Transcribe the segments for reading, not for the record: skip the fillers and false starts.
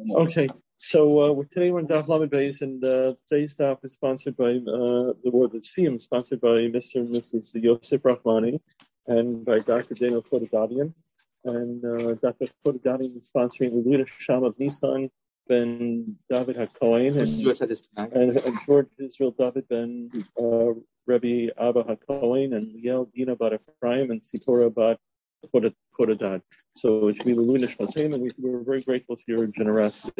Okay, so today we're in Daf Lamed Beis, and today's Daf is sponsored by the word of Siyam, sponsored by Mr. and Mrs. Yosef Rahmani, and by Dr. Daniel Kodagadian. And Dr. Kodagadian is sponsoring the Luda Sham of Nissan ben David HaKohen, and George Israel David ben Rebbe Abba HaKohen, and Liel Dina Bat Ephraim, and Sipora Bat Kodadad. So it should be the Luda Shmatim, and we're very grateful to your generosity.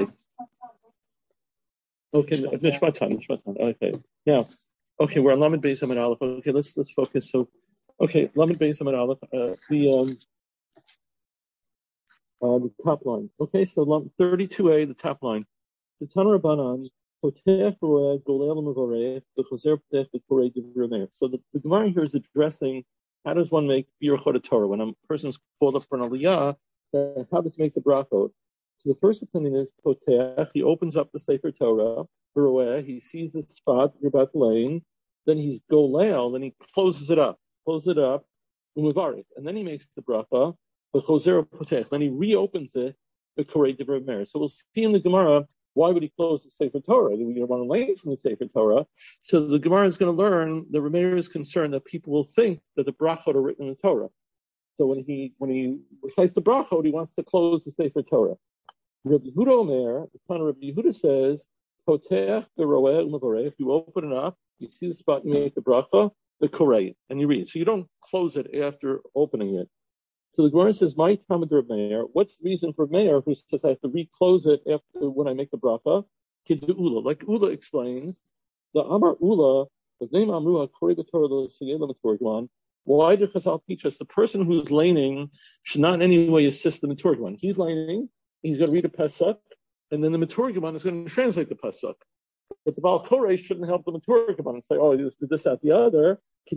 Okay, Nishmatan. Okay, now, okay, we're on Lamed Beis Amud Aleph. Okay, let's focus. So, okay, Lamed Beis Amud Aleph. The top line. Okay, so 32a, the top line. The Tana Rabbanan, Potech Roeh Golel Mevorech B'Chozer Potech B'Korei Divrei Meir. So the Gemara here is addressing how does one make Birchot Torah when a person's called up for an aliyah? How does he make the brachot? So the first opinion is Potech. He opens up the Sefer Torah. He sees the spot you're about to lay in. Then he's golel. Then he closes it up. And then he makes the bracha. Then he reopens it. The Korei Divrei Meir. So we'll see in the Gemara why would he close the Sefer Torah? We don't want to lay from the Sefer Torah. So the Gemara is going to learn the Meir is concerned that people will think that the brachot are written in the Torah. So when he recites the brachot, he wants to close the Sefer Torah. Rabbi Yehuda Omer, the son of Rabbi Yehuda says, Potech beroeh u'mevorech. You open it up, you see the spot, you make the bracha, the korei, and you read. So you don't close it after opening it. So the Gemara says, "My Talmud Reb Meir." What's the reason for Meir who says I have to reclose it after when I make the bracha? Kiddu Ula, like Ula explains, the Amar Ula, the name Amruha Korei b'Torah l'Siyela Metorgman. Why did Chazal teach us the person who's laning should not in any way assist the Metorgman? He's laning, he's going to read a pasuk, and then the Metorgman is going to translate the pasuk. But the Baal Korei shouldn't help the Metorgman and say, "Oh, you did this, that, the other." So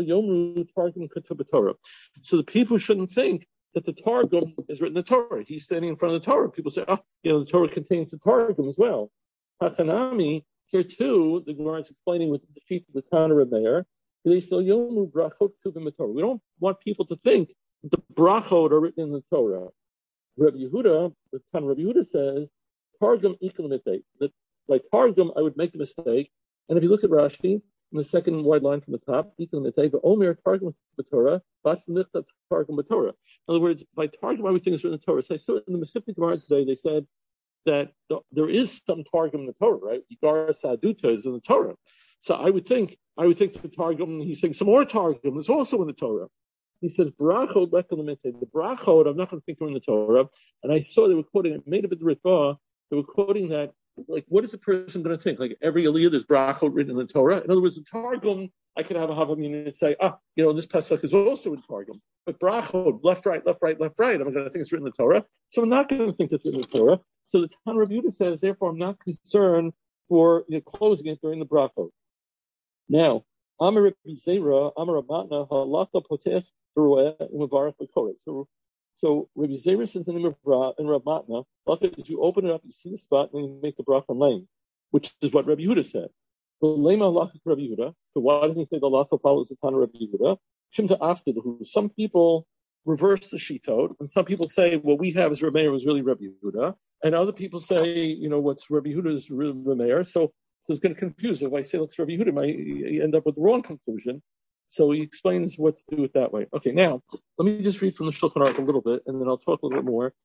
the people shouldn't think that the Targum is written in the Torah. He's standing in front of the Torah. People say, the Torah contains the Targum as well. Hachanami, here too, the Gemara is explaining with the sheet of the Tana Reb Meir, we don't want people to think that the brachot are written in the Torah. Rabbi Yehuda, the Tana Rabbi Yehuda says, Targum equal mistake. That by Targum, I would make a mistake. And if you look at Rashi, in the second wide line from the top, Omer Targum Torah, Targum Torah. In other words, by Targum, everything is written in the Torah. So I saw in the Masiftic Gemara today, they said that there is some Targum in the Torah, right? Yigar Saduta is in the Torah. So I would think the Targum, he's saying some more Targum is also in the Torah. He says, Brachot Lekalamite. The Brachot, I'm not going to think they're in the Torah. And I saw they were quoting, it made a bit of Ritva, they were quoting that, like, what is a person going to think? Like, every aliyah, there's brachot written in the Torah. In other words, the Targum, I could have a Havamin and say, this pasuk is also in Targum. But brachot, left, right, I'm going to think it's written in the Torah. So I'm not going to think it's written in the Torah. So the Tana Reb Yehuda says, therefore, I'm not concerned for closing it during the brachot. Now, Amar Rabbi Zera, Amar Ramatna, Halakha Potech Beroeh U'Mevarech B'Korei. So Rabbi Zera says the name of Ra and Rav Matna, is you open it up, you see the spot, and you make the bracha lane, which is what Rabbi Yehuda said. So lema halacha Rabbi Yehuda. So why doesn't he say the halacha follows the Tana Rabbi Yehuda? Shimta after some people reverse the shitot, and some people say what we have as Rabbi Meir was really Rabbi Yehuda, and other people say what's Rabbi Yehuda is really Rabbi Meir. So it's going to confuse. If I say it's Rabbi Yehuda, you end up with the wrong conclusion. So he explains what to do it that way. Okay, now, let me just read from the Shulchan Aruch a little bit, and then I'll talk a little bit more.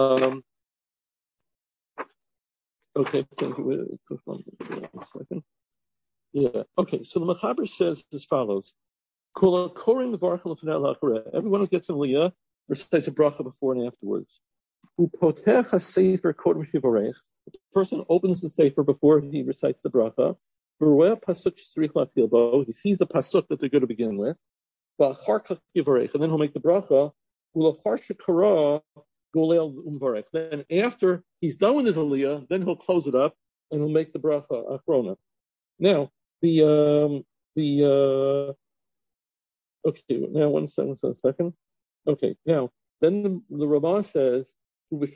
Okay, thank you. Yeah, okay, so the Mechaber says as follows. Everyone who gets an aliyah recites a bracha before and afterwards. The person opens the sefer before he recites the bracha. He sees the pasuk that they're going to begin with, and then he'll make the bracha. Then after he's done with his aliyah, then he'll close it up and he'll make the bracha achrona. Now okay. Now one second. Okay. Now then the Ramah says when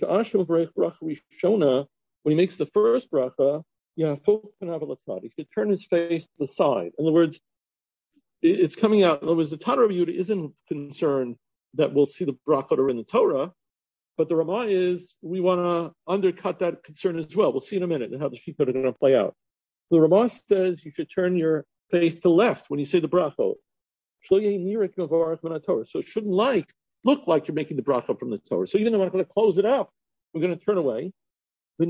he makes the first bracha. He should turn his face to the side. In other words, it's coming out. In other words, the Tana Rabbi Yehuda isn't concerned that we'll see the brachot are in the Torah. But the Ramah is, we want to undercut that concern as well. We'll see in a minute how the Shita are going to play out. The Ramah says you should turn your face to left when you say the bracha. So it shouldn't look like you're making the bracha from the Torah. So even though I'm not going to close it up, we're going to turn away. And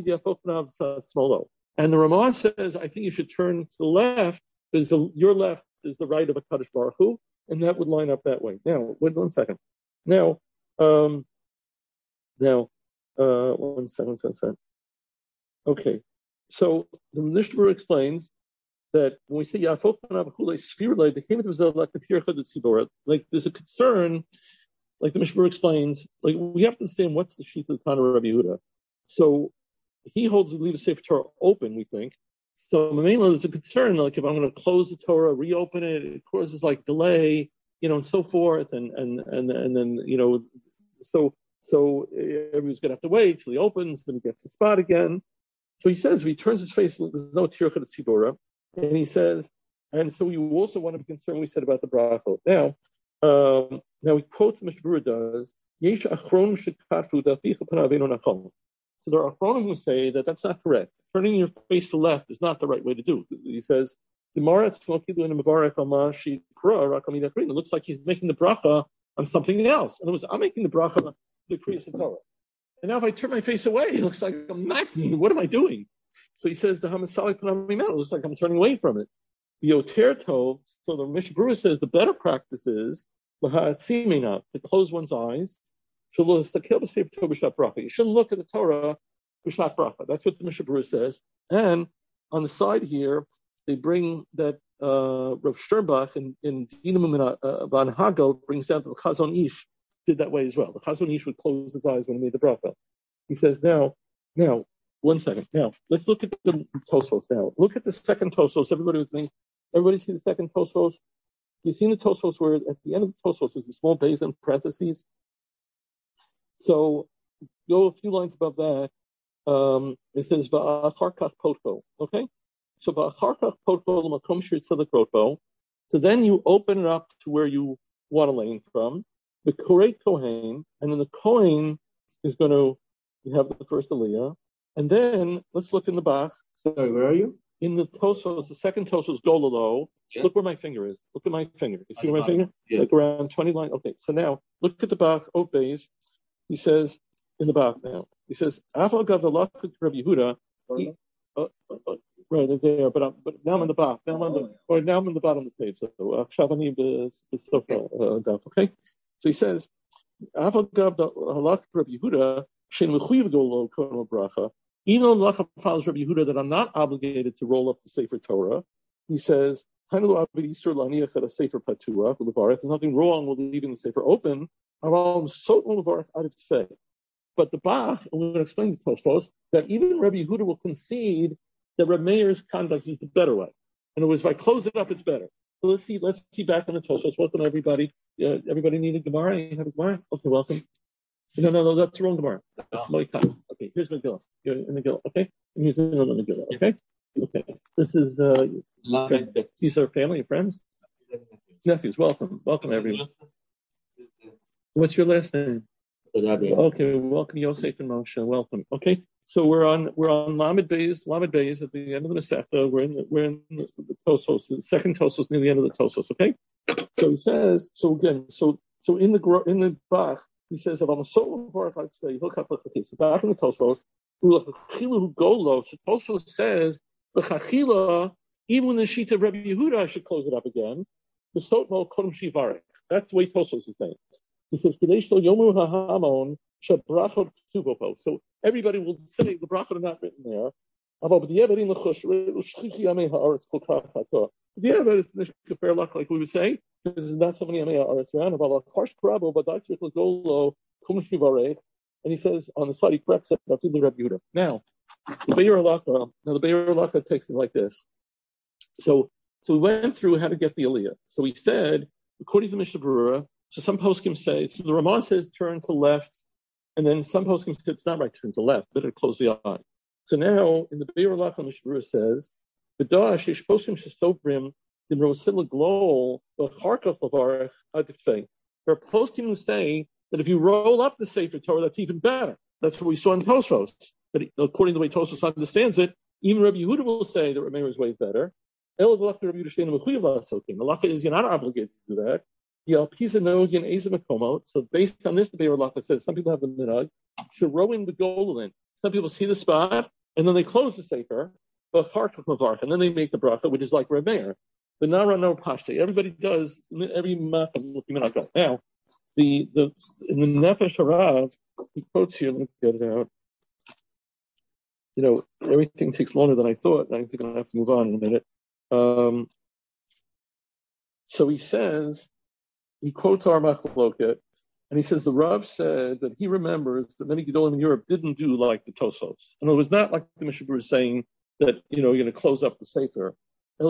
the Ramah says, I think you should turn to the left, because your left is the right of a Kadosh Baruch Hu, and that would line up that way. Now, wait 1 second. Now, 1 second. Okay, so the Mishnah Berurah explains that when we say Yafok Panavachule Sphirle, the Kemet was like the Tircha the Tzibora, like there's a concern, like the Mishnah Berurah explains, like we have to understand what's the sheet of the Tana Rabbi Yehuda. So he holds the leave the Sefer Torah open, we think. So mainly there's a concern, like if I'm going to close the Torah, reopen it, it causes like delay, and so forth, and then so everybody's going to have to wait till he opens, then he gets the spot again. So he says, if he turns his face, there's no Tircha the Tzibora. And he says, and so you also want to be concerned, we said about the bracha. Now he quotes Mishnah Berurah does, Yesh achronim shekatfu daficha panavenu nachal. So there are achronim who say that that's not correct. Turning your face to left is not the right way to do. He says, it looks like he's making the bracha on something else. In other words, I'm making the bracha to the Kriyas Torah. And now if I turn my face away, it looks like I'm not. What am I doing? So he says, the Hamasalik Panami Mel, looks like I'm turning away from it. The Oter Tov, so the Mishnah Berurah says the better practice is to close one's eyes. You shouldn't look at the Torah b'shat bracha. That's what the Mishnah Berurah says. And on the side here, they bring that Rav Sternbach in Dinam Van Hagel brings down to the Chazon Ish did that way as well. The Chazon Ish would close his eyes when he made the bracha. He says, now, 1 second. Now, let's look at the Tosfos now. Look at the second Tosfos. Everybody see the second Tosfos? You've seen the Tosfos where at the end of the Tosfos is the small base in parentheses. So go a few lines above that. It says, Va'achar kach potko. Okay? So Va'achar kach potko l'makom shir tzedek rotbo. So then you open it up to where you want to lane from. The Korei Kohen, and then the Kohen is going to have the first Aliyah. And then let's look in the Bach. Sorry, where are you? In the Tosos, the second Tosos, Gololo. Yeah. Look where my finger is. Look at my finger. You see where my finger? Yeah. Like around 20 lines. Okay, so now look at the Bach, Obeis. He says in the Bach now. He says, Afal Gav Rabbi Yehuda. Right there, but now I'm in the Bach. Now I'm in the bottom of the page. So Shavani okay. So he says, Afal Gav Rabbi Yehuda. Even though Lacha follows Rabbi Yehuda that I'm not obligated to roll up the Sefer Torah, he says, there's nothing wrong with leaving the Sefer open. But the Bach, and we're going to explain to Tosfos, that even Rabbi Yehuda will concede that Rabbi Meir's conduct is the better way. In other words, if I close it up, it's better. So let's see back on the Tosfos. Welcome everybody. Everybody need a Gemara? You have a Gemara? Okay, welcome. No, that's the wrong Gemara. That's Moikai. Okay, here's Megillah. You're in Megillah, okay? And here's another Megillah, okay? Okay. This is, these are family and friends? Nephews, welcome. Welcome, everyone. What's your last name? Okay, welcome, Yosef and Moshe. Welcome. Okay, so we're on Lamed Beis at the end of the Masechta. We're in the Tosfos, the second Tosfos near the end of the Tosfos, okay? So he says, so in the Bach, he says, if I'm a soul of Baruch, I'd say, look up the so back in the Tosfos, Tosfos says, the Chachila, even when the sheet of Rabbi Yehuda, I should close it up again. The Sotmo Kodem Shivarek. That's the way Tosfos is saying. He says, Yomu Hahamon Shabrachot Tubopo. So everybody will say the brachot are not written there. Like we would say, because there's not so many Amei Haaretz around. And he says on the side he corrects it. Now the Be'er Halakha takes it like this. So we went through how to get the Aliyah. So we said, according to Mishnah Berurah, so some poskim say, so the Ramah says turn to left, and then some poskim say it's not right, turn to left, better close the eye. So now in the Be'er Halakha, Mishnah Berurah says, there are poskim who say that if you roll up the Sefer Torah, that's even better. That's what we saw in Tosfos. That according to the way Tosfos understands it, even Rabbi Yehuda will say that Rabbi Meir's way is better. The halacha is you're not obligated to do that. So based on this, the Be'er Halacha says some people have the minhag, shirowin begolin. Some people see the spot and then they close the sefer, and then they make the bracha, which is like Reb Meir. The nara no pashte. Everybody does every month. Now, in the Nefesh Harav, he quotes here. Let me get it out. Everything takes longer than I thought. I think I'm gonna have to move on in a minute. So he quotes our Machloket, and he says the Rav said that he remembers that many Gedolim in Europe didn't do like the Tosfos. And it was not like the Mishnah was saying that, you're going to close up the Sefer. They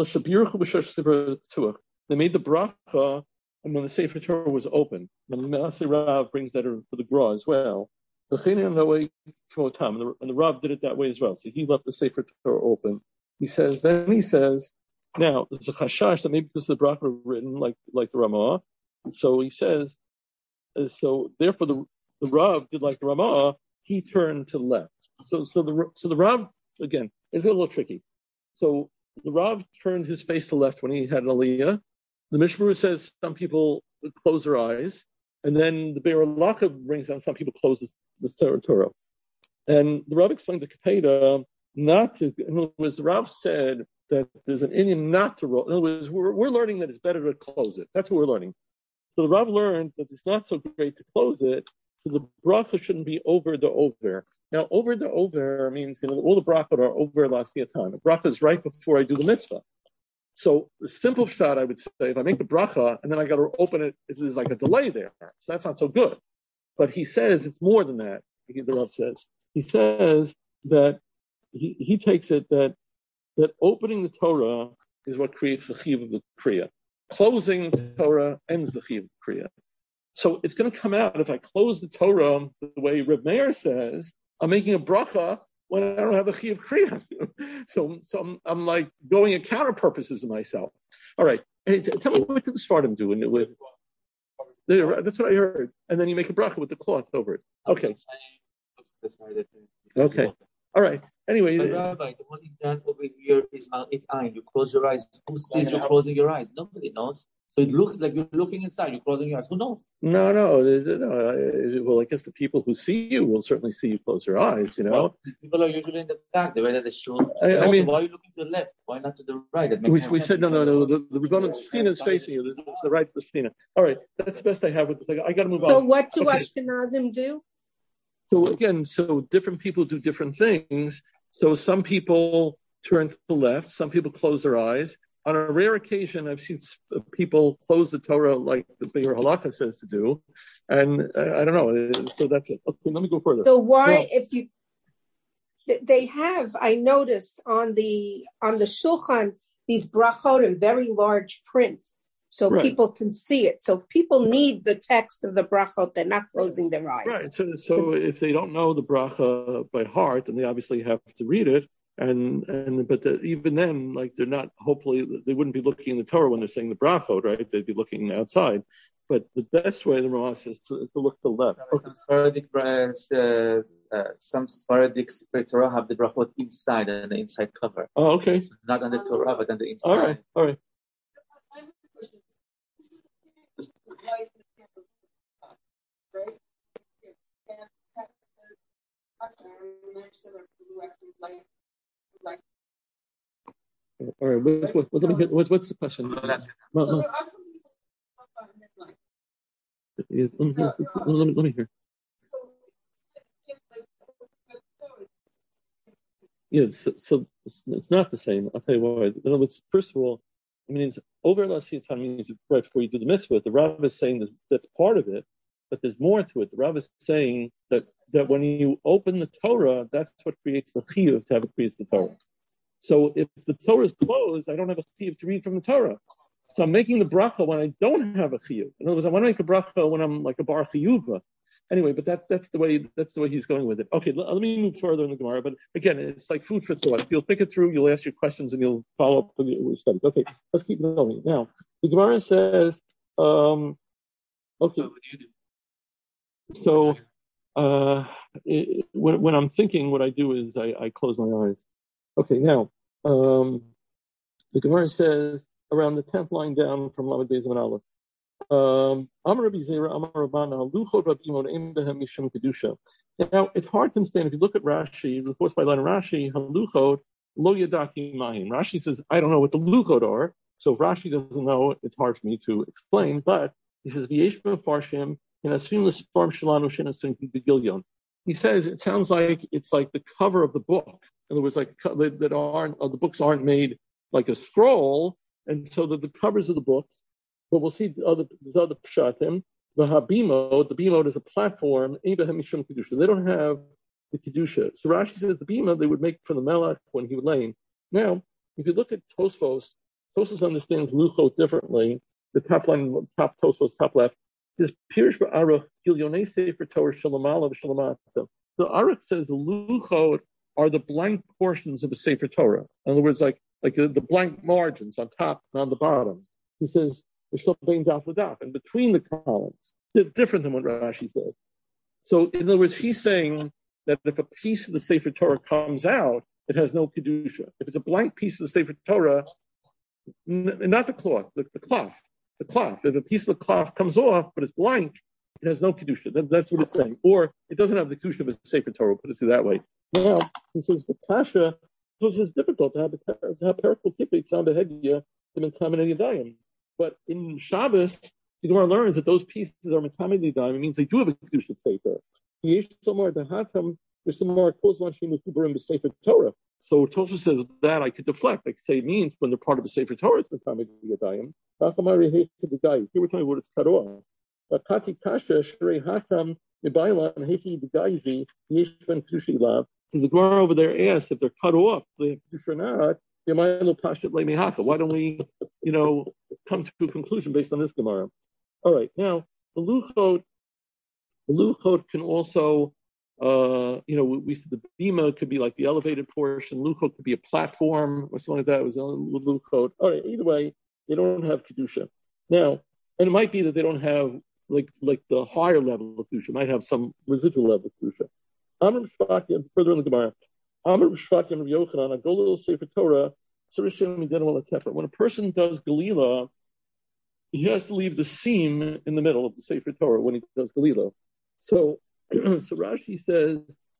made the bracha, and when the Sefer Torah was open, and the Maaseh Rav brings that for the Gra as well. And the Rav did it that way as well. So he left the Sefer Torah open. He says, now there's a chashash that maybe because the bracha was written like the Ramah. So he says, so therefore the Rav did like the Ramah. He turned to the left. So the Rav again it's a little tricky. So the Rav turned his face to the left when he had an aliyah. The Mishmur says some people close their eyes, and then the Be'er Halacha brings down some people close the Torah. And the Rav explained to Kapeda not to. In other words, the Rav said that there's an Indian not to roll. In other words, we're learning that it's better to close it. That's what we're learning. So the Rav learned that it's not so great to close it, so the bracha shouldn't be over the over. Now, over the over means, all the brachot are over last year time. The bracha is right before I do the mitzvah. So the simple shot, I would say, if I make the bracha and then I got to open it, there's like a delay there. So that's not so good. But he says it's more than that. The Rav says. He says that he takes it that opening the Torah is what creates the chiv of the kriya. Closing the Torah ends the chiv of the kriya. So it's going to come out if I close the Torah the way Reb Meir says, I'm making a bracha when I don't have a chiv kriya. So I'm like going at counter purposes of myself. All right. Hey, tell me what did the Sfardim do with that's what I heard. And then you make a bracha with the cloth over it. Okay. Okay. All right. Anyway. But Rabbi, the only done over here is Ain. You close your eyes. Who sees you closing your eyes? Nobody knows. So it looks like you're looking inside. You're closing your eyes. Who knows? No. Well, I guess the people who see you will certainly see you close your eyes. Well, people are usually in the back, the way that they show. I mean, why are you looking to the left? Why not to the right? That makes we said no. The Rebbeinu Shechina is facing you. It's the right to the Shechina. All right, that's the best I have with the thing. I got to move on. So what do Ashkenazim do? So again, different people do different things. So some people turn to the left. Some people close their eyes. On a rare occasion, I've seen people close the Torah like the Be'er Halacha says to do, and I don't know. So that's it. Okay, let me go further. So why, they have, I noticed on the Shulchan these brachot in very large print, so people can see it. So if people need the text of the brachot, they're not closing their eyes. Right. So if they don't know the bracha by heart, then they obviously have to read it. Even then, like they're not. Hopefully, they wouldn't be looking in the Torah when they're saying the brachot, right? They'd be looking outside. But the best way, the Ramah says, to look to the left. Okay. Some Sephardic Torah have the brachot inside and the inside cover. Oh, okay. So not on the Torah, but on the inside. All right. All right. What's the question? So there are some people Let me hear. Yeah, so it's not the same. I'll tell you why. In other words, first of all, it means over Lasiyatan means right before you do the mitzvah. The Rav is saying that's part of it, but there's more to it. The Rav is saying that when you open the Torah, that's what creates the chiyuv to have it creates the Torah. So if the Torah is closed, I don't have a chiyuv to read from the Torah. So I'm making the bracha when I don't have a chiyuv. In other words, I want to make a bracha when I'm like a bar chiyuva. Anyway, but that's the way he's going with it. Okay, let me move further in the Gemara. But again, it's like food for thought. If you'll pick it through, you'll ask your questions and you'll follow up with your studies. Okay, let's keep going. Now, the Gemara says, okay. So when I'm thinking, what I do is I close my eyes. Okay, now the Gemara says around the 10th line down from Lamed Beis and Aleph. Amar Rabbi Zera, Amar Rabbana, Luchot Rabbi Imon Ein Behem Mishum Kedusha. Now it's hard to understand if you look at Rashi, the fourth by line of Rashi, Haluchot Lo Yadaki Mahim. Rashi says, I don't know what the Luchot are, so if Rashi doesn't know, it's hard for me to explain. But he says, V'yesh Farshim and Asum L'Sfarm Shalanu Shen Asum Gilyon. He says it sounds like it's like the cover of the book. In other words, like that aren't the books aren't made like a scroll, and so that the covers of the books. But we'll see there's other pshatim. The bimod is a platform. They don't have the kedusha. So Rashi says the bima they would make for the melech when he would lay. Now, if you look at Tosfos understands luchot differently. The top line, top Tosfos, top left, is Pirish ba'aruch gilyonei sefer Torah shalamala v'shalamata. The Aruch says the luchot are the blank portions of the sefer Torah. In other words, like the blank margins on top and on the bottom. He says and between the columns. They're different than what Rashi said. So in other words, he's saying that if a piece of the Sefer Torah comes out, it has no kedusha. If it's a blank piece of the Sefer Torah, not the cloth, the cloth. If a piece of the cloth comes off, but it's blank, it has no kedusha. That's what it's saying. Or it doesn't have the kedusha of a Sefer Torah. Put it that way. Now he says the kasha. Because it's difficult to have perikol kippah on the headgear and metamin yadayim. But in Shabbos, the Gemara learns that those pieces are metamin yadayim. It means they do have a kedusha sefer. Yesh somar dahatam. There's some more kozman shemu kubarim b'sefer Torah. So Tosha says that I could deflect. I could say it means when they're part of a sefer Torah, it's metamin yadayim. Here we're telling you what it's cut off. Kati kasha shrei hakam mibaylan heki b'gayzi yesh ben kedusha ilav. Because the Gemara over there asks if they're cut off, they have or not. Why don't we, come to a conclusion based on this Gemara? All right, now the luchot can also, we said the bima could be like the elevated portion. Luchot could be a platform or something like that. It was luchot. All right, either way, they don't have kedusha. Now, and it might be that they don't have like the higher level of kedusha. Might have some residual level of kedusha. Further in the Gemara, Yochanan, a Golil Sefer Torah. When a person does Galila, he has to leave the seam in the middle of the Sefer Torah when he does Galila. So Rashi says.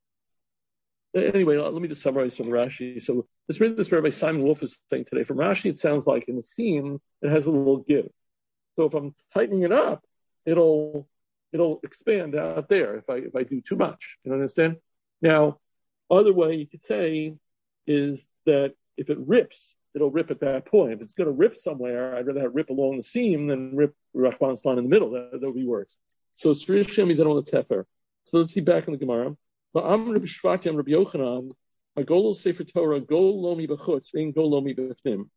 Anyway, let me just summarize from Rashi. So this Rabbi Simon Wolf is saying today. From Rashi, it sounds like in the seam it has a little give. So if I'm tightening it up, it'll expand out there if I do too much. You understand? Now, other way you could say is that if it rips, it'll rip at that point. If it's going to rip somewhere, I'd rather have rip along the seam than rip Rachman Slan in the middle. That would be worse. So Sri Shem did on the Tefer. So let's see back in the Gemara. Am Rabbi Shvati and Rabbi Yochanan, a Golol Sefer Torah, Gol Lomi B'chutz, Vein Gol Lomi B'fnim.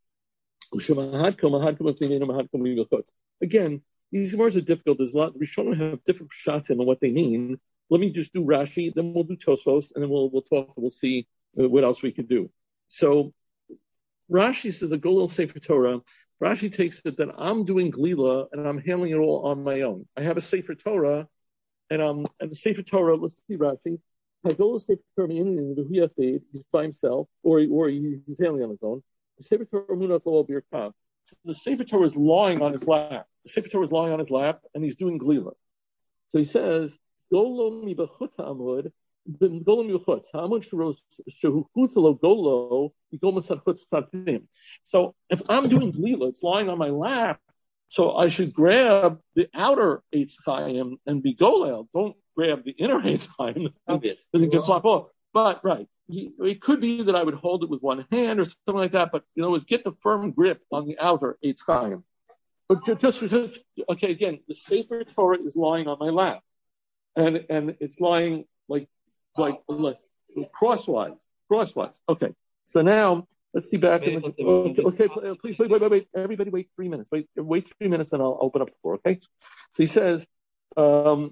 Again, these words are difficult. There's a lot. Rishonim have different pshatim on what they mean. Let me just do Rashi, then we'll do Tosfos, and then we'll talk. We'll see what else we can do. So Rashi says the Golil Sefer Torah. Rashi takes it that I'm doing Glila and I'm handling it all on my own. I have a Sefer Torah, and the Sefer Torah. Let's see Rashi. Golil Sefer Torah he's by himself, or he's handling on his own. The Sefer Torah Munat Lo Birkav. The Sefer Torah is lying on his lap. The Sefer Torah is lying on his lap, and he's doing Glila. So he says, Golo mi b'chutz ha'amud, Golo mi b'chutz ha'amud shehu chutzalo golo, yigol masad chutz satim. So if I'm doing Glila, it's lying on my lap, so I should grab the outer Eitz Chaim and be golel. Don't grab the inner Eitz Chaim, then you can flop off. But, right. It could be that I would hold it with one hand or something like that, but get the firm grip on the outer Eitz Chaim. But just okay, again, the Sefer Torah is lying on my lap, and it's lying like crosswise. Okay, so now let's see back. Okay, please wait. Everybody, wait 3 minutes. Wait 3 minutes, and I'll open up the floor. Okay. So he says, when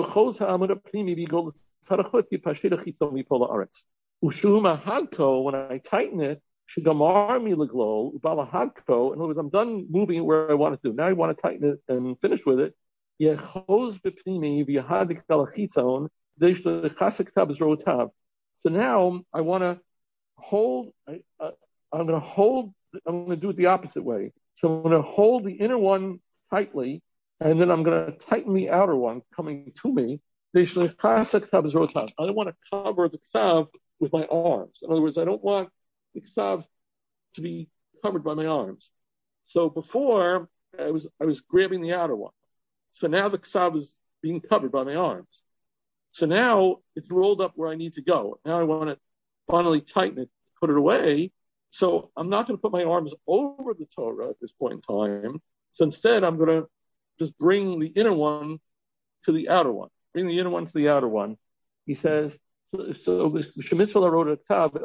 I tighten it, in other words, I'm done moving it where I want it to. Now I want to tighten it and finish with it. Yechoz b'pnimi v'yahadik talachitzon v'deish lechasek tab zrotav. So now I want to hold. I'm going to do it the opposite way. So I'm going to hold the inner one tightly, and then I'm going to tighten the outer one coming to me. I don't want to cover the ksav with my arms. In other words, I don't want the ksav to be covered by my arms. So before I was grabbing the outer one. So now the ksav is being covered by my arms. So now it's rolled up where I need to go. Now I want to finally tighten it, put it away. So I'm not going to put my arms over the Torah at this point in time. So instead, I'm going to just bring the inner one to the outer one. Bring the inner one to the outer one. He says, there's a mitzvah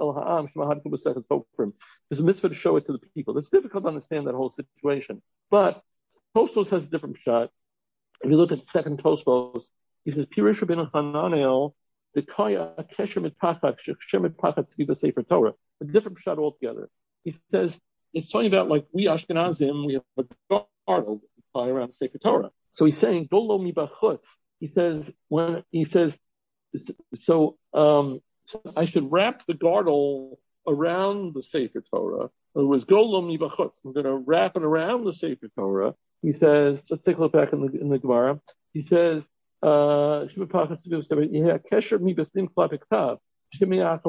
to show it to the people. It's difficult to understand that whole situation. But Tosfos has a different shot. If you look at second Tosfos, he says, Pirush Rabbeinu Hananel, the Kaya Kesher Mitpachat, Shekher Mitpachat Tzviva Sefer Torah. A different shot altogether. He says, it's talking about like we Ashkenazim, we have a girdle tie around Sefer Torah. So he's saying, Golo mi bachutz. He says, so I should wrap the girdle around the Sefer Torah. In other words, Golo mi bachutz. I'm going to wrap it around the Sefer Torah. He says, let's take a look back in the Gemara. He says, Kesher mi b'snim klapik tav. So he's saying,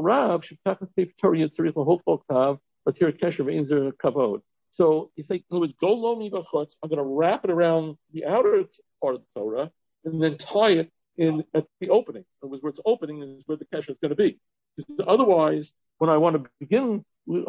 in other words, go lo mi b'chutz. I'm going to wrap it around the outer part of the Torah and then tie it in at the opening. In other words, where it's opening is where the kesher is going to be. Because otherwise, when I want to begin, when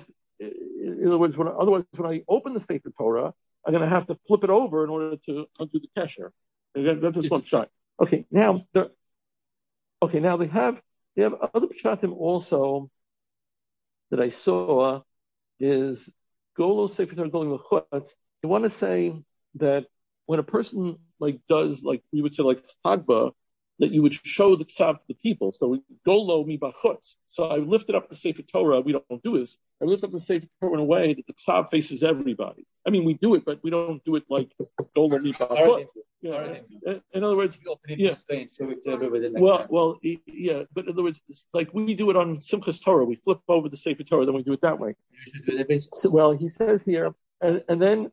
I open the Sefer Torah, I'm going to have to flip it over in order to undo the kesher. That's just one shot. Okay, now they have other pshatim also that I saw is Golo Sefer Torah Golo Mechutz. They want to say that when a person does we would say Hagba, that you would show the ksav to the people. So Golo mi bachutz. So I lifted up the Sefer Torah. We don't do this. I lift up the Sefer Torah in a way that the ksav faces everybody. I mean, we do it, but we don't do it like Golo mi bachutz. In other words, yeah. Well, yeah. But in other words, it's like we do it on Simchas Torah. We flip over the Sefer Torah, then we do it that way. So, well, he says here, and then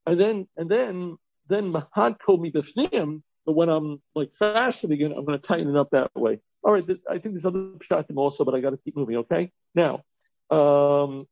mahad kol mi b'fnim. But when I'm fastening it, I'm going to tighten it up that way. All right, I think there's other pshatim also, but I got to keep moving. Okay, now, I'm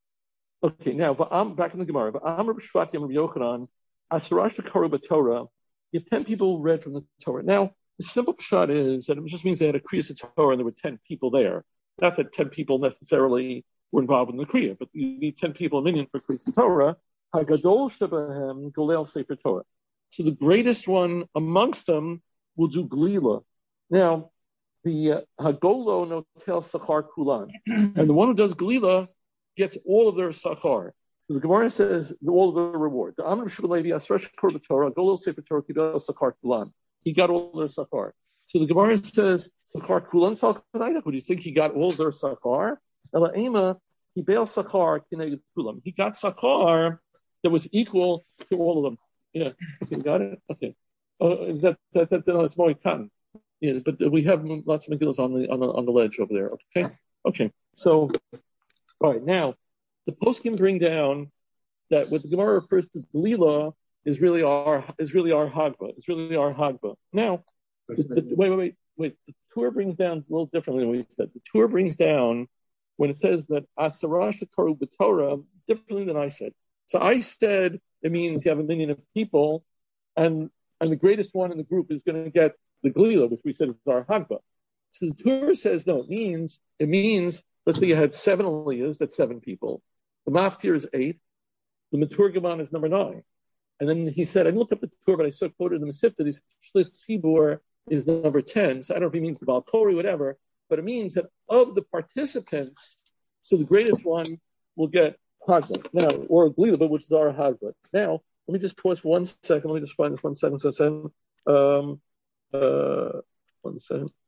back in the Gemara. I'm Rabbi Shvatim, Rabbi Yochanan, Asarash Karu b'Torah. You have 10 people read from the Torah. Now, the simple pshat is that it just means they had a Kriyas Torah and there were 10 people there. Not that 10 people necessarily were involved in the Kriya, but you need 10 people a minyan for Kriyas Torah. Hagadol shebahem golel Sefer Torah. So the greatest one amongst them will do glila. Now, the hagolo notel sachar kulan, and the one who does glila gets all of their sachar. So the Gemara says all of the reward. The Amr Shubalevi Asresh Korba Torah Golo Sefer Torah Kidal Sachar Kulan. He got all their sachar. So the Gemara says Sachar Kulan Sachar. Would you think he got all their sachar? Ela Ema he bail sachar kineged kulam. He got sachar that was equal to all of them. Yeah, okay, got it. Okay, that's more cotton. Yeah, but we have lots of megillas on the ledge over there. Okay. So, all right, now the poskim bring down that what the Gemara refers to Glila is really our Hagba. It's really our Hagba. Now, wait. The Tur brings down a little differently than we said. The Tur brings down when it says that Asara Shekaru B'Torah differently than I said. So I said it means you have 1 million of people, and the greatest one in the group is going to get the Glila, which we said is our Hagba. So the Tur says no. It means let's say you had 7 aliyahs, that's 7 people. The maftir is 8. The Maturgaman is number 9. And then he said, I looked up the Tur, but I saw quoted in the Sifta, he said Shlit Tzibur is number 10. So I don't know if he means the Baal Kori, whatever, but it means that of the participants, so the greatest one will get Hagba. Now, or Glila, which is our Hagba. Now, let me just pause for 1 second. Let me just find this 1 second. So 1 second.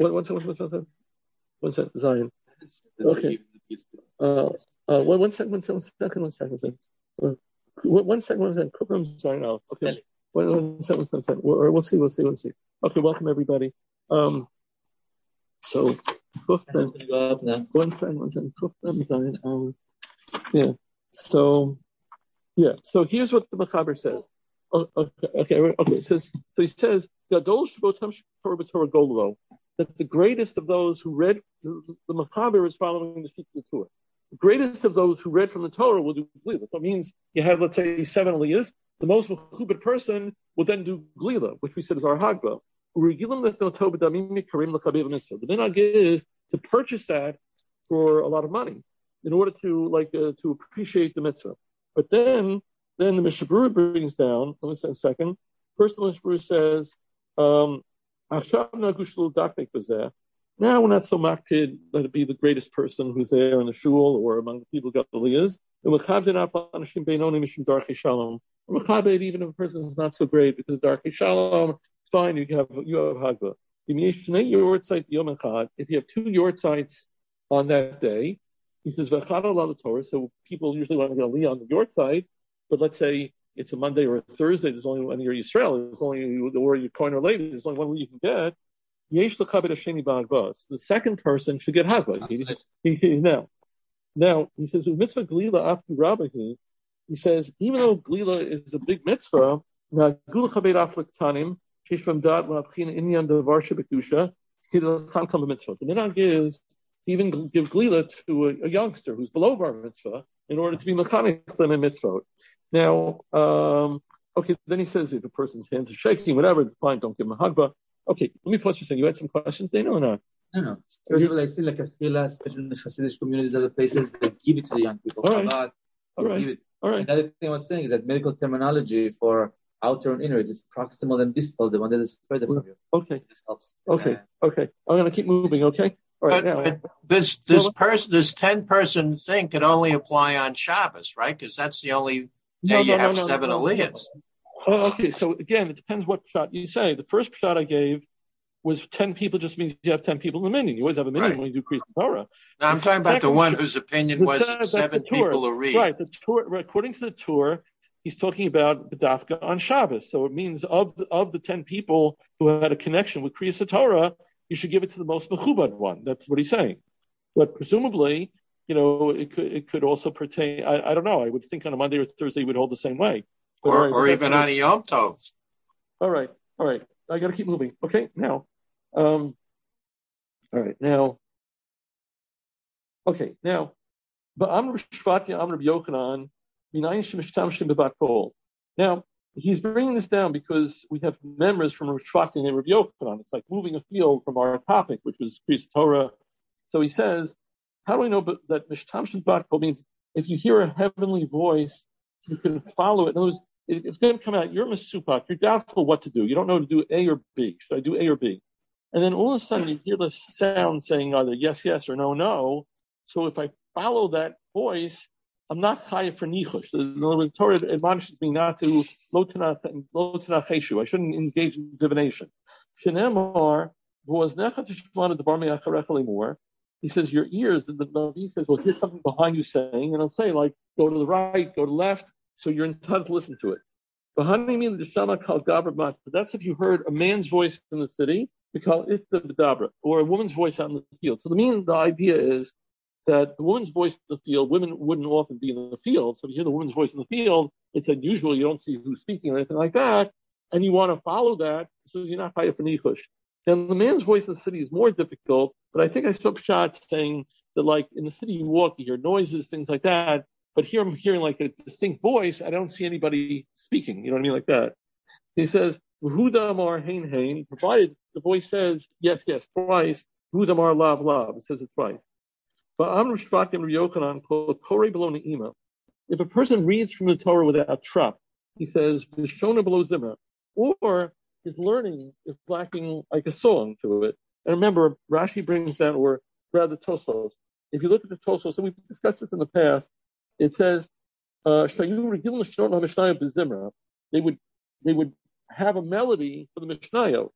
One second, Zion. Okay. 1 second. 1 second. Kukram Zion. Okay. One second. We'll see. Okay, welcome everybody. So, one second. Yeah. So here's what the Mechaber says. Okay. It says, so he says, that the greatest of those who read, the Mechaber is following the sheet of the Torah. The greatest of those who read from the Torah will do Glila. So it means you have, let's say, 7 aliyahs. The most mechubed person will then do Glila, which we said is our Hagba. The minhag is to purchase that for a lot of money in order to appreciate the mitzvah. But then the Mishnah Berurah brings down, let me say a second. First, the Mishnah Berurah says, now we're not so makpid that it be the greatest person who's there in the shul or among the people who got the liyas. Even if a person is not so great because of darkei shalom, it's fine. You have hagba. If you have 2 yortzites on that day, he says the Torah. So people usually want to get a liyah on the yortzite, but let's say it's a Monday or a Thursday. There's only one. You're Israel. There's only, or you're coin related. There's only one way you can get. The second person should get hagba. Now he says mitzvah glila after rabahi. He says even though glila is a big mitzvah, the minhag is even give glila to a youngster who's below bar mitzvah in order to be mechanic them in mitzvah. Now, then he says if a person's hands are shaking, whatever, fine, don't give him a hagba. Okay, let me pause for a second. You had some questions, Dana, or not? No. First of all, I see like a chila, especially in the Hasidic communities, other places, they give it to the young people. All right. And the other thing I was saying is that medical terminology for outer and inner is proximal and distal, the one that is further from you. Okay. This helps. Okay. I'm going to keep moving, okay? All right, but this 10-person thing could only apply on Shabbos, right? Because that's the only day you have 7 aliyahs. Okay, so again, it depends what shot you say. The first shot I gave was 10 people just means you have 10 people in the minyan. You always have a minyan when you do Kriyas Torah. Now, I'm talking about the one whose opinion was that 7 people will read. Right, the Torah, according to the Torah, he's talking about the dafka on Shabbos. So it means of the 10 people who had a connection with Kriyas Torah, you should give it to the most mechubad one. That's what he's saying. But presumably, it could also pertain. I don't know. I would think on a Monday or Thursday it would hold the same way. Or even on a Yom Tov. All right. I got to keep moving. Okay, now. All right, now. Okay, now. Now, he's bringing this down because we have members from Rosh Shvatkin and Rabbi Yochanan. It's like moving a field from our topic, which was Kriyas Torah. So he says, how do we know that Mishtamshin Bat Kol means if you hear a heavenly voice, you can follow it. In other words, it's going to come out. You're Mesupak. You're doubtful what to do. You don't know to do A or B. Should I do A or B? And then all of a sudden you hear the sound saying either yes, yes, or no, no. So if I follow that voice, I'm not chayav for nichush. In other words, the Torah admonishes me not to lo tenacheshu. I shouldn't engage in divination. Shenemar v'oznecha tishmana debar me'acharecha lemor. He says your ears. The Navi says, well, here's something behind you saying, and I'll say like go to the right, go to the left. So you're entitled to listen to it. That's if you heard a man's voice in the city, we call it the Dabra, or a woman's voice out in the field. So the idea is that the woman's voice in the field, women wouldn't often be in the field. So if you hear the woman's voice in the field, it's unusual. You don't see who's speaking or anything like that. And you want to follow that, so you're not chayav for nichush. Then the man's voice in the city is more difficult, but I think I saw shots saying that like in the city you walk, you hear noises, things like that. But here I'm hearing like a distinct voice. I don't see anybody speaking. You know what I mean? Like that. He says, V'hudamar hein hein, provided the voice says, yes, yes, twice. V'hudamar lav lav. It says it twice. But Amr Shvakim Yochanan called Torah below Ne'ima. If a person reads from the Torah without trap, he says, V'shona below zimra. Or his learning is lacking like a song to it. And remember, Rashi brings down, or rather Tosos. If you look at the Tosos, so we've discussed this in the past, it says, they would have a melody for the Mishnayot.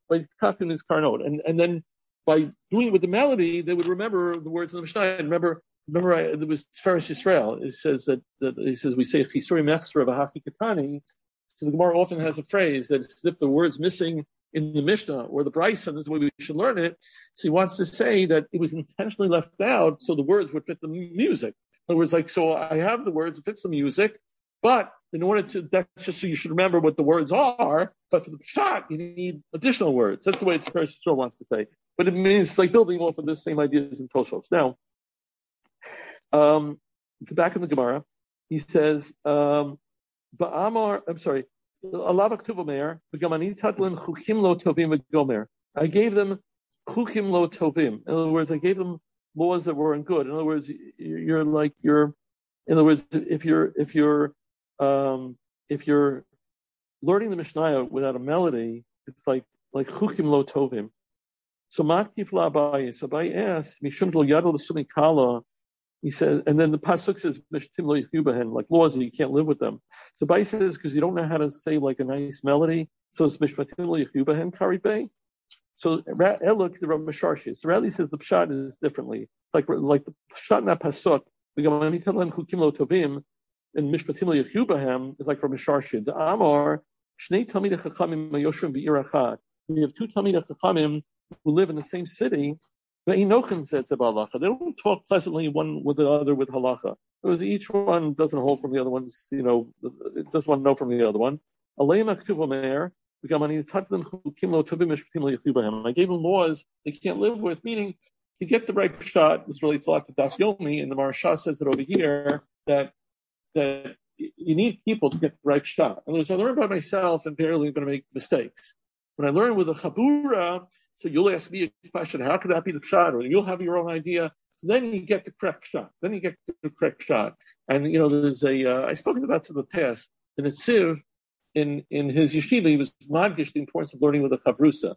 And then by doing it with the melody, they would remember the words of the Mishnah. And remember, remember, there was Tiferes Yisrael. It says that we say Chisuri Mechsra V'Hafi Katani. So the Gemara often has a phrase that it's as if the word's missing in the Mishnah or the Brisa, this is the way we should learn it. So he wants to say that it was intentionally left out so the words would fit the music. In other words, like, so I have the words, it fits the music, but in order to, that's just so you should remember what the words are, but for the pshat, you need additional words. That's the way the Tiferes Yisrael wants to say. But it means like building off of the same ideas in Tosfos. Now, it's the back of the Gemara. He says, Ba'amar, I'm sorry, I gave them chukim lo tovim. In other words, I gave them laws that weren't good. In other words, if you're learning the Mishnah without a melody, it's like chukim lo tovim. So Maktif la Abaye. So Abaye asked, Mishum lo yadol l'sumi kala. He says, and then the pasuk says, "Mishtim lo yichubahen," like laws that you can't live with them. So Abaye says, because you don't know how to say like a nice melody, so it's Mishtim lo yichubahen karibay. So Elok the Rav Masharshi. So Rally says the pshat is differently. It's like the pshat in that pasuk. We go Manitalan chukim lo tovim, and Mishpatim lo yichubahem is like Rav Masharshi. The Amar Shnei Talmidei Chachamim Yoshrim Be'ir Achad. We have two Talmidei Chachamim who live in the same city. They don't talk pleasantly one with the other with halacha. Because each one doesn't hold from the other one's, it doesn't want to know from the other one. I gave them laws they can't live with, meaning to get the right shot. This relates a lot to Daf Yomi, and the Maharsha says it over here that you need people to get the right shot. In other words, I learn by myself and barely going to make mistakes. When I learn with a chabura, so you'll ask me a question, how could that be the shot? Or you'll have your own idea. So then you get the correct shot. And, there's I've spoken about this in the past. In a Tziv, in his yeshiva, he was madgish the importance of learning with a chavrusa.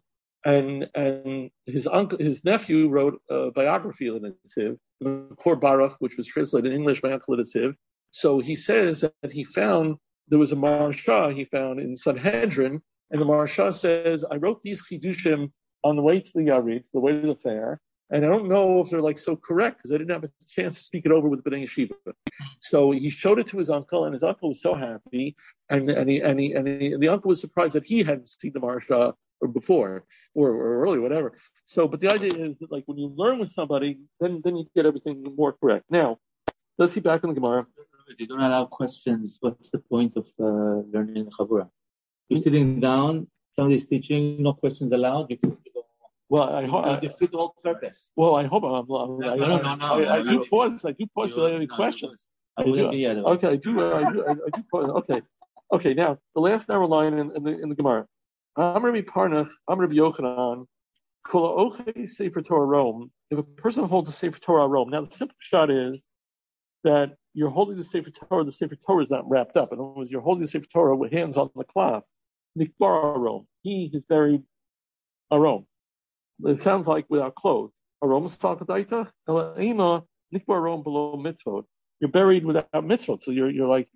And his nephew wrote a biography of the Tziv, the Kor Baruch, which was translated in English by Uncle Tziv. So he says that there was a Maharsha he found in Sanhedrin, and the Maharsha says, I wrote these chidushim on the way to the Yarit, the way to the fair, and I don't know if they're like so correct because I didn't have a chance to speak it over with Bnei Yeshiva. So he showed it to his uncle, and his uncle was so happy, and the uncle was surprised that he hadn't seen the Maharsha before or early, whatever. So, but the idea is that like when you learn with somebody, then you get everything more correct. Now, let's see back in the Gemara. If you don't allow questions, what's the point of learning Chabura? You're sitting down, somebody's teaching, no questions allowed. You can go. Well, I hope defeat the whole purpose. Well, I hope I do pause. I do pause. Any questions? Okay, I do pause. Okay. Now the last narrow line in the Gemara. I'm Rabbi Parnas. I'm Rabbi Yochanan. Kol ochei Sefer Torah Rome. If a person holds a Sefer Torah Rome, now the simple shot is that you're holding the Sefer Torah is not wrapped up. In other words, you're holding the Sefer Torah with hands on the cloth. Nikbar Arom. He is buried Arom. It sounds like without clothes. Arom Salkadaita, Elaima, Nikbar Arom below mitzvot. You're buried without mitzvot. So you're like,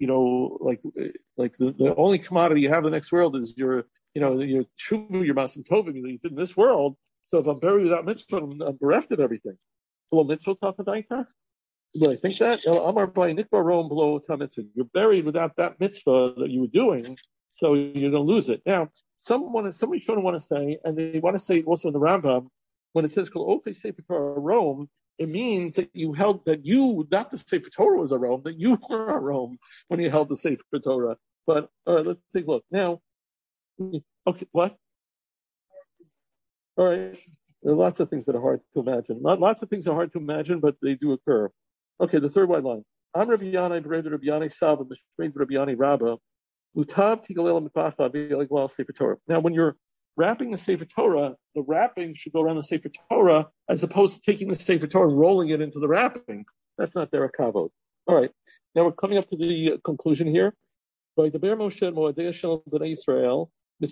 like the only commodity you have in the next world is your tshuva, your masim tovim that you did in this world. So if I'm buried without mitzvot, I'm bereft of everything. Below mitzvot Salkadaita? Well, I think that Amar by Nikbar Arom below mitzvah. You're buried without that mitzvah that you were doing. So you're going to lose it. Now, somebody shouldn't want to say, and they want to say also in the Rambam, when it says "Kol Ofei Sefer Torah Rome," it means that not the Sefer Torah was a Rome, that you were a Rome when you held the Sefer Torah. But let's take a look now. Okay, what? All right, there are lots of things that are hard to imagine. Lots of things are hard to imagine, but they do occur. Okay, the third white line. I'm Rabbi Yanai, Rabbi Yanai Saba, Rabbi Yanai Rabba. Now, when you're wrapping the Sefer Torah, the wrapping should go around the Sefer Torah as opposed to taking the Sefer Torah and rolling it into the wrapping. That's not derech kavod. All right. Now we're coming up to the conclusion here. By the Ber Moshe Moadei Shalom Bnei Israel,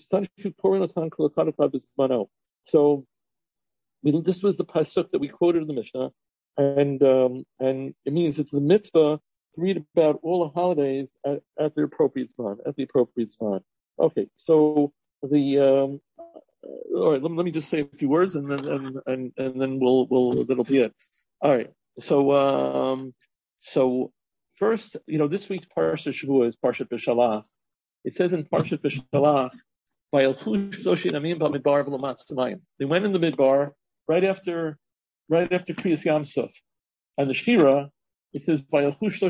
so this was the pasuk that we quoted in the Mishnah, and it means it's the mitzvah to read about all the holidays at the appropriate time. Okay, so all right. Let me just say a few words, and then we'll that'll be it. All right. So first, this week's Parshat Shavua is Parshat B'Shalach. It says in Parshat B'Shalach, they went in the midbar right after Kriyas Yamsuf, and the Shira, it says they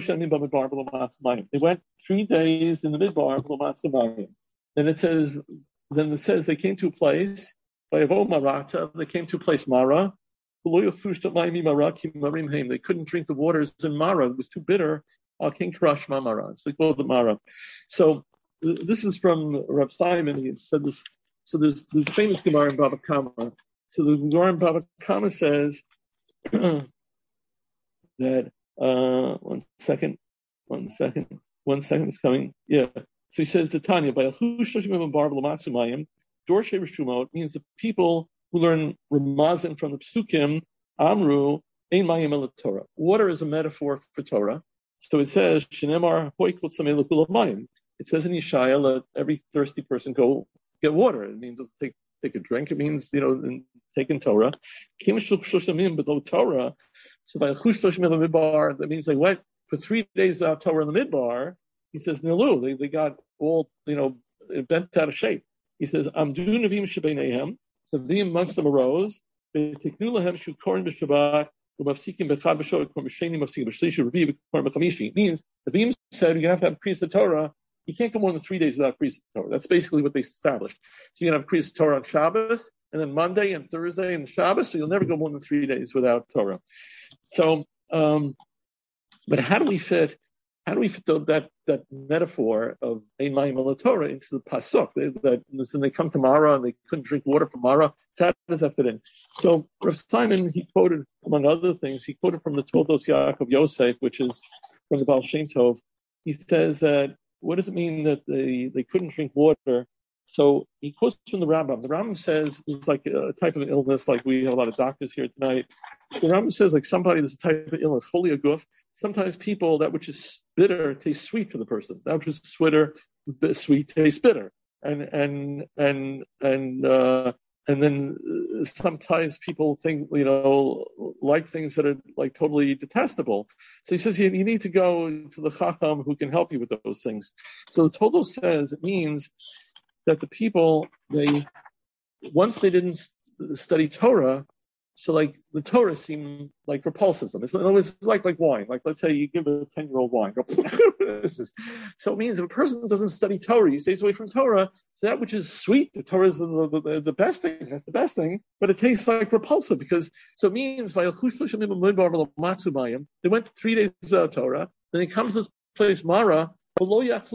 went 3 days in the midbar. Then it says they came to a place. They came to a place Mara. They couldn't drink the waters in Mara; it was too bitter. King Karashma Mara. It's like the Mara. So this is from Reb Simon. He said this. So there's the famous Gemara in Baba Kama. So the Gemara in Baba Kama says that one second, it's coming. Yeah. So he says the Tanya by Dorshe Rishumot means the people who learn Ramazan from the Psukim, Amru, Ein Mayim El Torah. Water is a metaphor for Torah. So it says, Shinemar Hoikot Samei Lekul Mayim. It says in Yeshaya, let every thirsty person go get water. It means take a drink. It means, taking Torah. Kim Shul Shoshamim Below Torah. So by Chush Shoshamim Midbar, that means they went for 3 days without Torah in the Midbar. He says, Nilu, they got all, bent out of shape. He says, Amdu Navim Shebeinehem. So the amongst them arose. Means the Vim said you have to have Kriyas Torah. You can't go more than 3 days without Kriyas Torah. That's basically what they established. So you can have Kriyas Torah on Shabbos, and then Monday and Thursday and Shabbos, so you'll never go more than 3 days without Torah. So, but how do we fit that metaphor of Ein Mayim El Torah into the pasuk? They come to Mara and they couldn't drink water from Mara. So how does that fit in? So Rav Simon, he quoted, among other things, he quoted from the Toldos Yaakov Yosef, which is from the Baal Shem Tov. He says that, what does it mean that they couldn't drink water? So he quotes from the Rambam. The Rambam says it's like a type of illness, like we have a lot of doctors here tonight. The Rambam says like somebody, there's a type of illness, holy aguf. Sometimes people, that which is bitter tastes sweet for the person. That which is sweet tastes bitter. And then sometimes people think, like things that are like totally detestable. So he says you need to go to the Chacham who can help you with those things. So the Toldos says it means that the people, once they didn't study Torah, so like the Torah seemed like repulsive to them. It's like wine. Like let's say you give a 10-year-old wine. So it means if a person doesn't study Torah, he stays away from Torah, so that which is sweet, the Torah is the best thing. That's the best thing, but it tastes like repulsive so it means they went 3 days without Torah. Then they come to this place Mara. They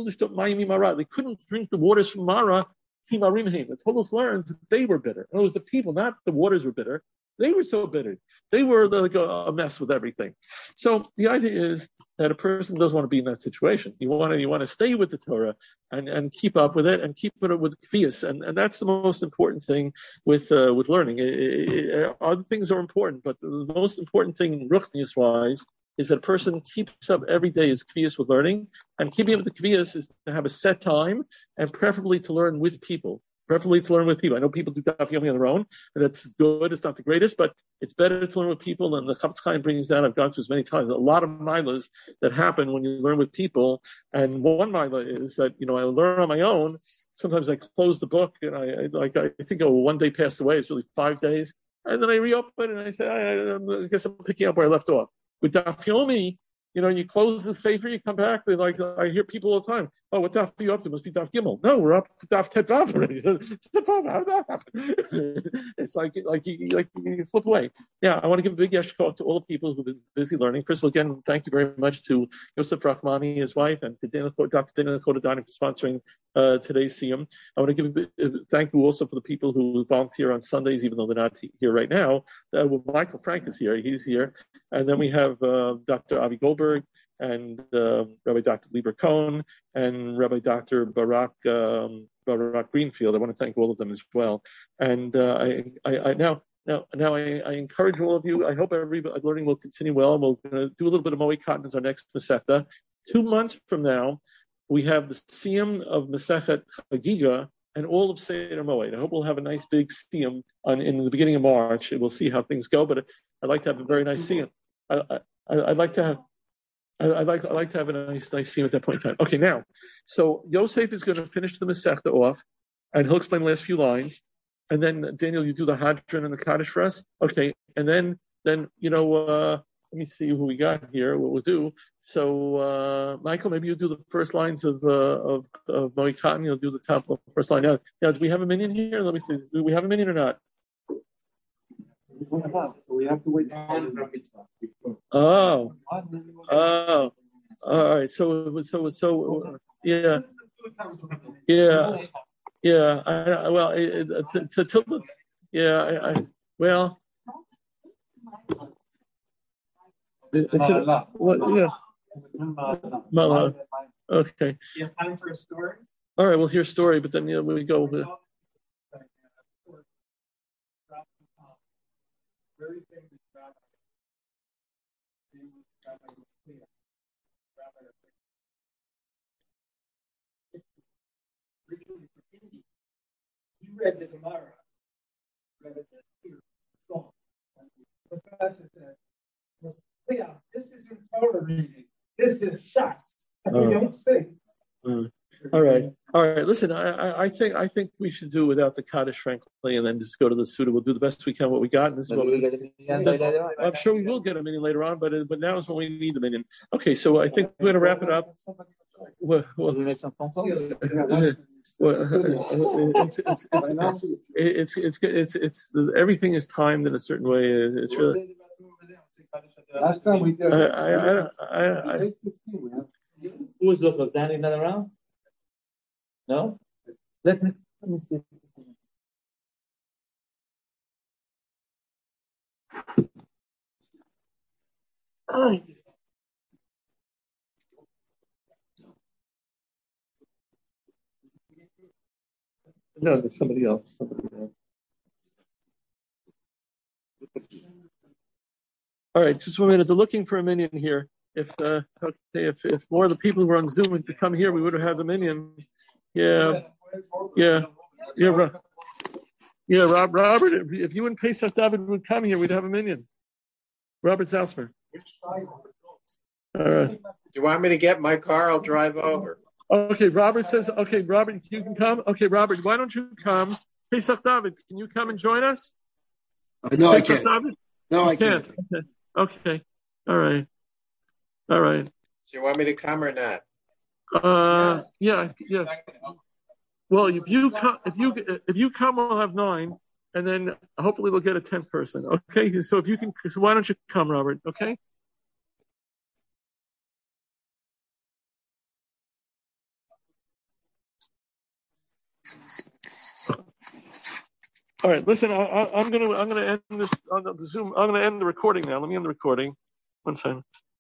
couldn't drink the waters from Mara. The Toldos learned that they were bitter. It was the people, not the waters were bitter. They were so bitter. They were like a mess with everything. So the idea is that a person doesn't want to be in that situation. You want to stay with the Torah and keep up with it and keep it with kfiyas. And that's the most important thing with learning. Other things are important, but the most important thing, ruchnius wise, is that a person keeps up every day his kfiyas with learning, and keeping up with the kfiyas is to have a set time and preferably to learn with people. I know people do daf yomi on their own, and that's good. It's not the greatest, but it's better to learn with people. And the Chafetz Chaim brings down, I've gone through this many times, a lot of milas that happen when you learn with people. And one mila is that, I learn on my own. Sometimes I close the book and I think, one day passed away. It's really 5 days. And then I reopen and I say, I guess I'm picking up where I left off. With daf yomi, you close the sefer, you come back. I hear people all the time. Oh, what daf are you up to? Must be daf gimel. No, we're up to daf tet vav already. How did that happen? It's like you flip away. Yeah, I want to give a big yeshkot to all the people who've been busy learning. First of all, again, thank you very much to Yosef Rachmani, his wife, and to Dr. Dana Kodadani for sponsoring today's Siyum. I want to give a thank you also for the people who volunteer on Sundays, even though they're not here right now. Michael Frank is here. He's here. And then we have Dr. Avi Goldberg and Rabbi Dr. Lieber Cohn and Rabbi Dr. Barak Greenfield. I want to thank all of them as well. And now I encourage all of you. I hope everybody learning will continue well. We're going to do a little bit of Moed Katan as our next Masechta. 2 months from now, we have the Siyum of Masechet Chagiga and all of Seder Moed. I hope we'll have a nice big Siyum in the beginning of March. We'll see how things go, but I'd like to have a very nice Siyum. I'd like to have a nice scene at that point in time. Okay, now, so Yosef is going to finish the Masechta off, and he'll explain the last few lines, and then Daniel, you do the Hadron and the Kaddish for us. Okay, and then let me see who we got here. What we'll do. So, Michael, maybe you do the first lines of Noe Cotton. You'll do the top of the first line. Now, do we have a minion here? Let me see. Do we have a minion or not? So we have to wait. Oh. All right. So, yeah. Okay. You have time for a story? All right, we'll hear a story, but then we go. Very famous rabbi. He read the Gemara. Read it here. The professor said, "Yeah, this isn't Torah reading. This is Shas. You don't sing." All right. Listen, I think we should do without the Kaddish, frankly, and then just go to the Suda. We'll do the best we can what we got. And this is what I'm sure we will get a minion later on, but now is when we need the minion. Okay, so I think we're going to wrap it up. It's everything is timed in a certain way. It's really. Last time we did. Who was looking? Danny not around? No? Let me see. No, there's somebody else. All right, just 1 minute. They're looking for a minion here. If more of the people who are on Zoom would come here, we would have had the minion. Yeah, Robert. If you and Pesach David would come here, we'd have a minion. Robert Zausmer. All right. Do you want me to get my car? I'll drive over. Okay, Robert says, okay, Robert, you can come. Okay, Robert, why don't you come? Pesach David, can you come and join us? No, I can't. David? No, I can't. Okay. All right. So you want me to come or not? Yeah. Well, if you come, we'll have 9, and then hopefully we'll get a 10th person. Okay. So why don't you come, Robert? Okay. All right. Listen, I'm gonna end this on the Zoom. I'm gonna end the recording now. Let me end the recording. 1 second.